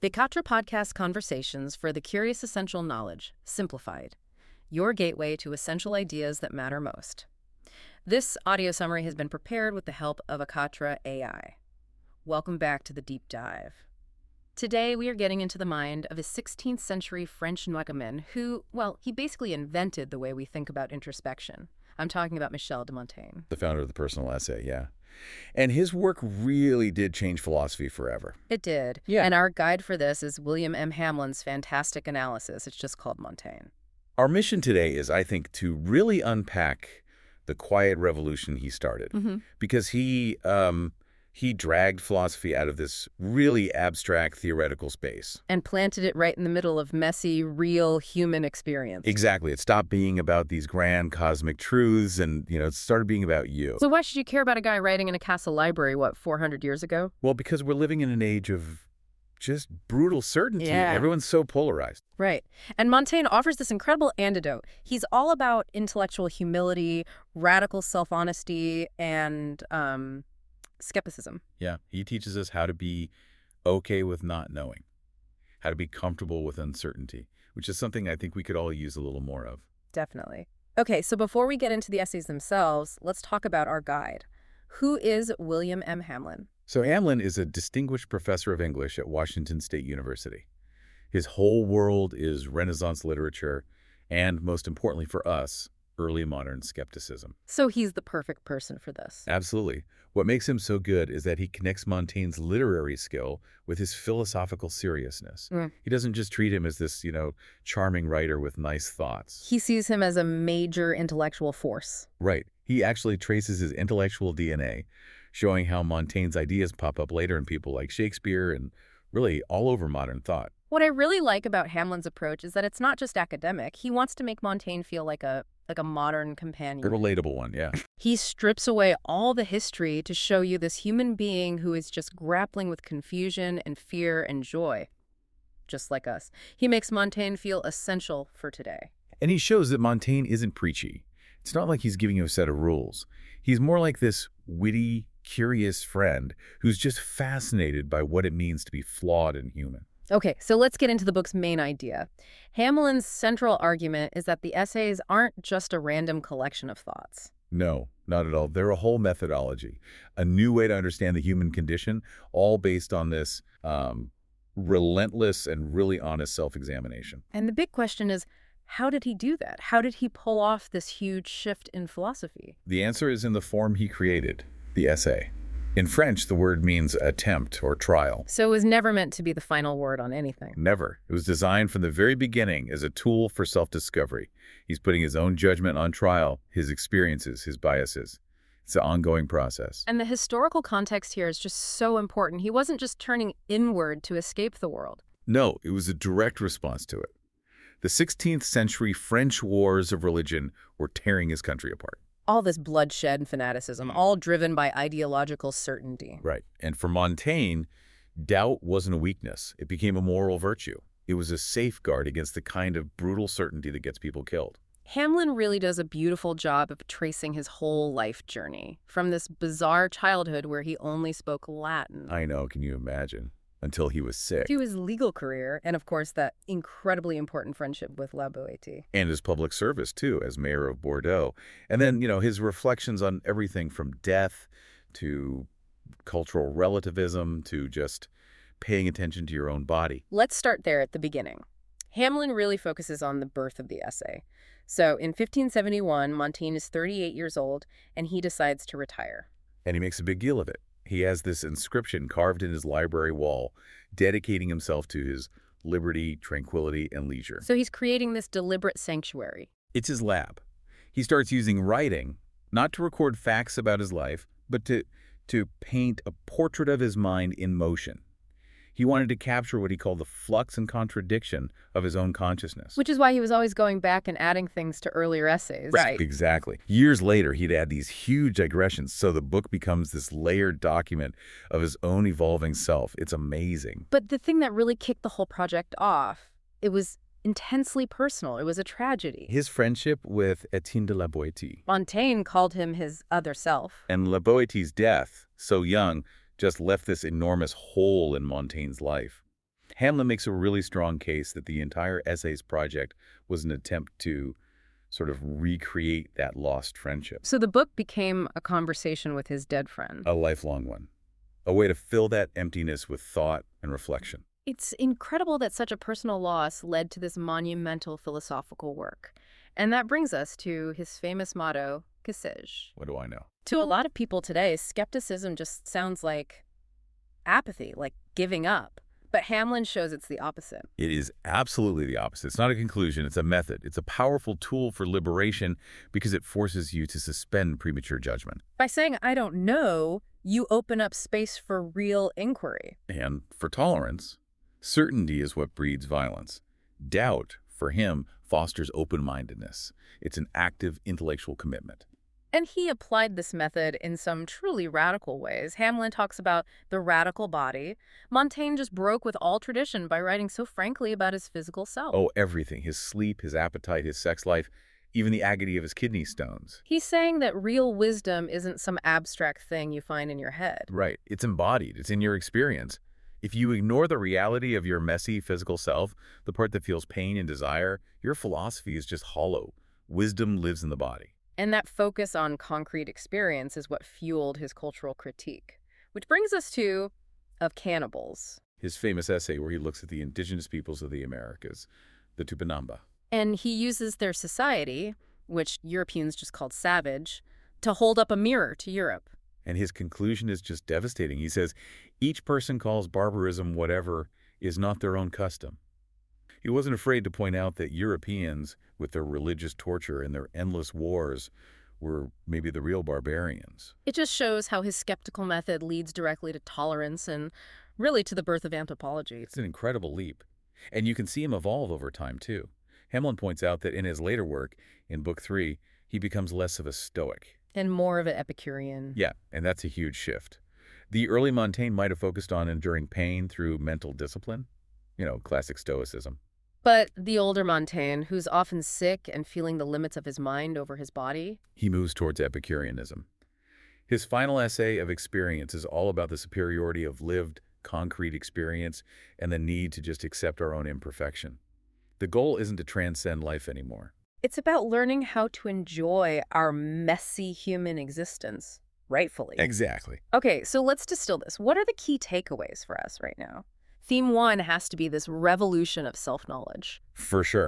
Vikatra Podcast Conversations for the Curious Essential Knowledge, Simplified. Your gateway to essential ideas that matter most. This audio summary has been prepared with the help of Akatra AI. Welcome back to the deep dive. Today, we are getting into the mind of a 16th century French noirgamin who, well, he basically invented the way we think about introspection. I'm talking about Michel de Montaigne. The founder of the personal essay, yeah. And his work really did change philosophy forever. It did. Yeah. And our guide for this is William M. Hamlin's fantastic analysis. It's just called Montaigne. Our mission today is, I think, to really unpack the quiet revolution he started. Because he dragged philosophy out of this really abstract theoretical space. And planted it right in the middle of messy, real human experience. Exactly. It stopped being about these grand cosmic truths and, it started being about you. So why should you care about a guy writing in a castle library, 400 years ago? Well, because we're living in an age of just brutal certainty. Yeah. Everyone's so polarized. Right. And Montaigne offers this incredible antidote. He's all about intellectual humility, radical self-honesty, and skepticism. Yeah, he teaches us how to be okay with not knowing, how to be comfortable with uncertainty, which is something I think we could all use a little more of. Definitely. Okay, so before we get into the essays themselves, let's talk about our guide. Who is William M. Hamlin? So Hamlin is a distinguished professor of English at Washington State University. His whole world is Renaissance literature and, most importantly for us, early modern skepticism. So he's the perfect person for this. Absolutely. What makes him so good is that he connects Montaigne's literary skill with his philosophical seriousness. He doesn't just treat him as this, charming writer with nice thoughts. He sees him as a major intellectual force. Right. He actually traces his intellectual DNA, showing how Montaigne's ideas pop up later in people like Shakespeare and really all over modern thought. What I really like about Hamlin's approach is that it's not just academic. He wants to make Montaigne feel like a modern companion. A relatable one, yeah. He strips away all the history to show you this human being who is just grappling with confusion and fear and joy, just like us. He makes Montaigne feel essential for today. And he shows that Montaigne isn't preachy. It's not like he's giving you a set of rules. He's more like this witty, curious friend who's just fascinated by what it means to be flawed and human. Okay, so let's get into the book's main idea. Hamlin's central argument is that the essays aren't just a random collection of thoughts. No, not at all. They're a whole methodology, a new way to understand the human condition, all based on this relentless and really honest self-examination. And the big question is, how did he do that? How did he pull off this huge shift in philosophy? The answer is in the form he created, the essay. In French, the word means attempt or trial. So it was never meant to be the final word on anything. Never. It was designed from the very beginning as a tool for self-discovery. He's putting his own judgment on trial, his experiences, his biases. It's an ongoing process. And the historical context here is just so important. He wasn't just turning inward to escape the world. No, it was a direct response to it. The 16th century French wars of religion were tearing his country apart. All this bloodshed and fanaticism, all driven by ideological certainty. Right. And for Montaigne, doubt wasn't a weakness. It became a moral virtue. It was a safeguard against the kind of brutal certainty that gets people killed. Hamlin really does a beautiful job of tracing his whole life journey, from this bizarre childhood where he only spoke Latin. I know, can you imagine? Until he was sick. To his legal career, and of course that incredibly important friendship with La Boétie. And his public service, too, as mayor of Bordeaux. And then, his reflections on everything from death to cultural relativism to just paying attention to your own body. Let's start there at the beginning. Hamlin really focuses on the birth of the essay. So in 1571, Montaigne is 38 years old, and he decides to retire. And he makes a big deal of it. He has this inscription carved in his library wall, dedicating himself to his liberty, tranquility, and leisure. So he's creating this deliberate sanctuary. It's his lab. He starts using writing, not to record facts about his life, but to paint a portrait of his mind in motion. He wanted to capture what he called the flux and contradiction of his own consciousness. Which is why he was always going back and adding things to earlier essays. Right. Exactly. Years later, he'd add these huge digressions, so the book becomes this layered document of his own evolving self. It's amazing. But the thing that really kicked the whole project off, it was intensely personal. It was a tragedy. His friendship with Etienne de la Boétie. Montaigne called him his other self. And la Boétie's death, so young, just left this enormous hole in Montaigne's life. Hamlin makes a really strong case that the entire Essays project was an attempt to sort of recreate that lost friendship. So the book became a conversation with his dead friend. A lifelong one. A way to fill that emptiness with thought and reflection. It's incredible that such a personal loss led to this monumental philosophical work. And that brings us to his famous motto, que sais-je? What do I know? To a lot of people today, skepticism just sounds like apathy, like giving up. But Hamlin shows it's the opposite. It is absolutely the opposite. It's not a conclusion, it's a method. It's a powerful tool for liberation because it forces you to suspend premature judgment. By saying, I don't know, you open up space for real inquiry. And for tolerance, certainty is what breeds violence. Doubt, for him, fosters open-mindedness. It's an active intellectual commitment. And he applied this method in some truly radical ways. Hamlin talks about the radical body. Montaigne just broke with all tradition by writing so frankly about his physical self. Oh, everything. His sleep, his appetite, his sex life, even the agony of his kidney stones. He's saying that real wisdom isn't some abstract thing you find in your head. Right. It's embodied. It's in your experience. If you ignore the reality of your messy physical self, the part that feels pain and desire, your philosophy is just hollow. Wisdom lives in the body. And that focus on concrete experience is what fueled his cultural critique. Which brings us to Of Cannibals. His famous essay where he looks at the indigenous peoples of the Americas, the Tupinamba. And he uses their society, which Europeans just called savage, to hold up a mirror to Europe. And his conclusion is just devastating. He says, each person calls barbarism whatever is not their own custom. He wasn't afraid to point out that Europeans, with their religious torture and their endless wars, were maybe the real barbarians. It just shows how his skeptical method leads directly to tolerance and really to the birth of anthropology. It's an incredible leap. And you can see him evolve over time, too. Hamlin points out that in his later work, in Book 3, he becomes less of a Stoic. And more of an Epicurean. Yeah, and that's a huge shift. The early Montaigne might have focused on enduring pain through mental discipline. Classic Stoicism. But the older Montaigne, who's often sick and feeling the limits of his mind over his body, he moves towards Epicureanism. His final essay of Experience is all about the superiority of lived, concrete experience and the need to just accept our own imperfection. The goal isn't to transcend life anymore. It's about learning how to enjoy our messy human existence, rightfully. Exactly. Okay, so let's distill this. What are the key takeaways for us right now? Theme 1 has to be this revolution of self-knowledge. For sure.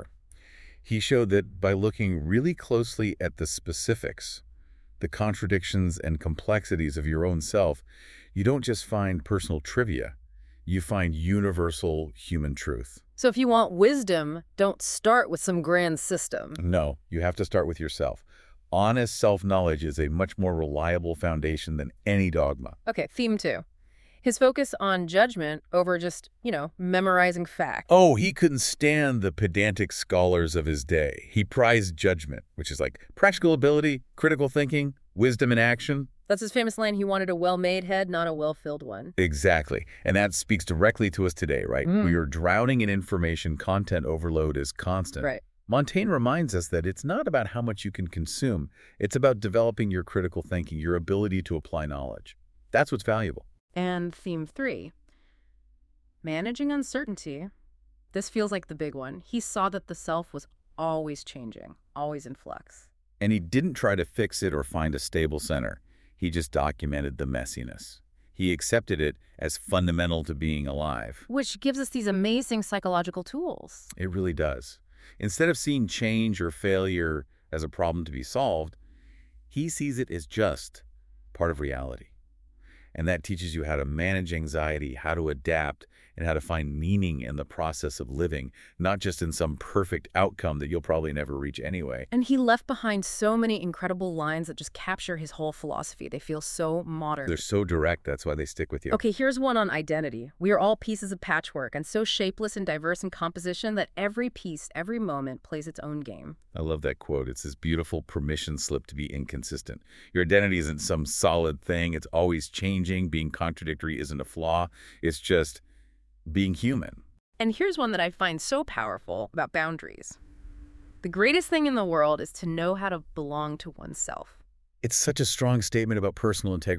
He showed that by looking really closely at the specifics, the contradictions and complexities of your own self, you don't just find personal trivia, you find universal human truth. So if you want wisdom, don't start with some grand system. No, you have to start with yourself. Honest self-knowledge is a much more reliable foundation than any dogma. Okay, theme 2. His focus on judgment over just, memorizing facts. Oh, he couldn't stand the pedantic scholars of his day. He prized judgment, which is like practical ability, critical thinking, wisdom in action. That's his famous line, he wanted a well-made head, not a well-filled one. Exactly. And that speaks directly to us today, right? We are drowning in information, content overload is constant. Right. Montaigne reminds us that it's not about how much you can consume. It's about developing your critical thinking, your ability to apply knowledge. That's what's valuable. And theme 3, managing uncertainty. This feels like the big one. He saw that the self was always changing, always in flux. And he didn't try to fix it or find a stable center. He just documented the messiness. He accepted it as fundamental to being alive. Which gives us these amazing psychological tools. It really does. Instead of seeing change or failure as a problem to be solved, he sees it as just part of reality. And that teaches you how to manage anxiety, how to adapt, and how to find meaning in the process of living, not just in some perfect outcome that you'll probably never reach anyway. And he left behind so many incredible lines that just capture his whole philosophy. They feel so modern. They're so direct, that's why they stick with you. Okay, here's one on identity. We are all pieces of patchwork and so shapeless and diverse in composition that every piece, every moment plays its own game. I love that quote. It's this beautiful permission slip to be inconsistent. Your identity isn't some solid thing. It's always changing. Being contradictory isn't a flaw. It's just being human. And here's one that I find so powerful about boundaries. The greatest thing in the world is to know how to belong to oneself. It's such a strong statement about personal integrity.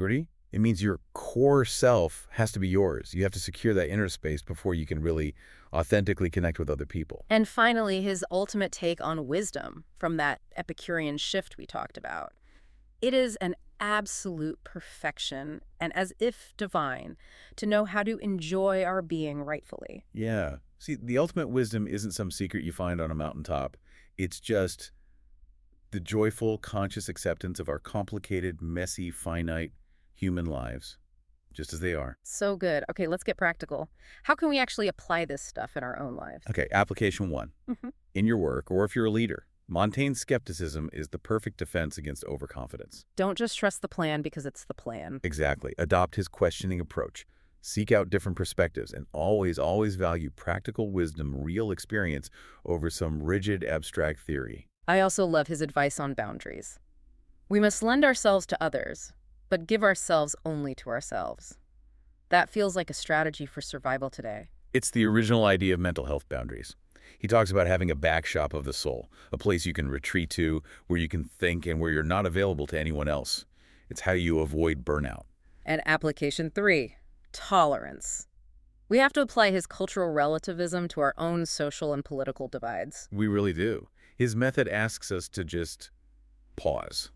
It means your core self has to be yours. You have to secure that inner space before you can really authentically connect with other people. And finally, his ultimate take on wisdom from that Epicurean shift we talked about. It is an absolute perfection and as if divine to know how to enjoy our being rightfully. Yeah. See, the ultimate wisdom isn't some secret you find on a mountaintop. It's just the joyful, conscious acceptance of our complicated, messy, finite human lives, just as they are. So good. Okay, let's get practical. How can we actually apply this stuff in our own lives? Okay, application one. Mhm. In your work, or if you're a leader, Montaigne's skepticism is the perfect defense against overconfidence. Don't just trust the plan because it's the plan. Exactly. Adopt his questioning approach. Seek out different perspectives and always value practical wisdom, real experience over some rigid, abstract theory. I also love his advice on boundaries. We must lend ourselves to others, but give ourselves only to ourselves. That feels like a strategy for survival today. It's the original idea of mental health boundaries. He talks about having a back shop of the soul, a place you can retreat to, where you can think and where you're not available to anyone else. It's how you avoid burnout. And application 3, tolerance. We have to apply his cultural relativism to our own social and political divides. We really do. His method asks us to just pause,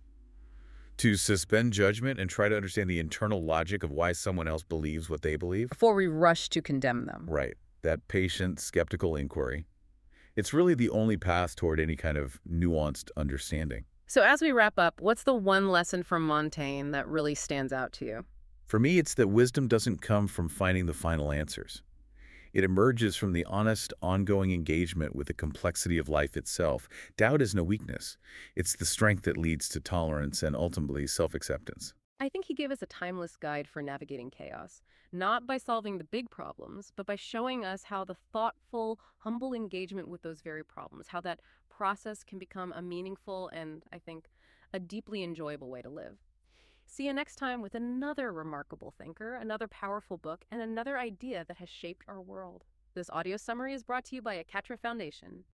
to suspend judgment and try to understand the internal logic of why someone else believes what they believe. Before we rush to condemn them. Right. That patient, skeptical inquiry. It's really the only path toward any kind of nuanced understanding. So as we wrap up, what's the one lesson from Montaigne that really stands out to you? For me, it's that wisdom doesn't come from finding the final answers. It emerges from the honest, ongoing engagement with the complexity of life itself. Doubt is no weakness. It's the strength that leads to tolerance and ultimately self-acceptance. I think he gave us a timeless guide for navigating chaos, not by solving the big problems, but by showing us how the thoughtful, humble engagement with those very problems, how that process can become a meaningful and, I think, a deeply enjoyable way to live. See you next time with another remarkable thinker, another powerful book, and another idea that has shaped our world. This audio summary is brought to you by Akatra Foundation.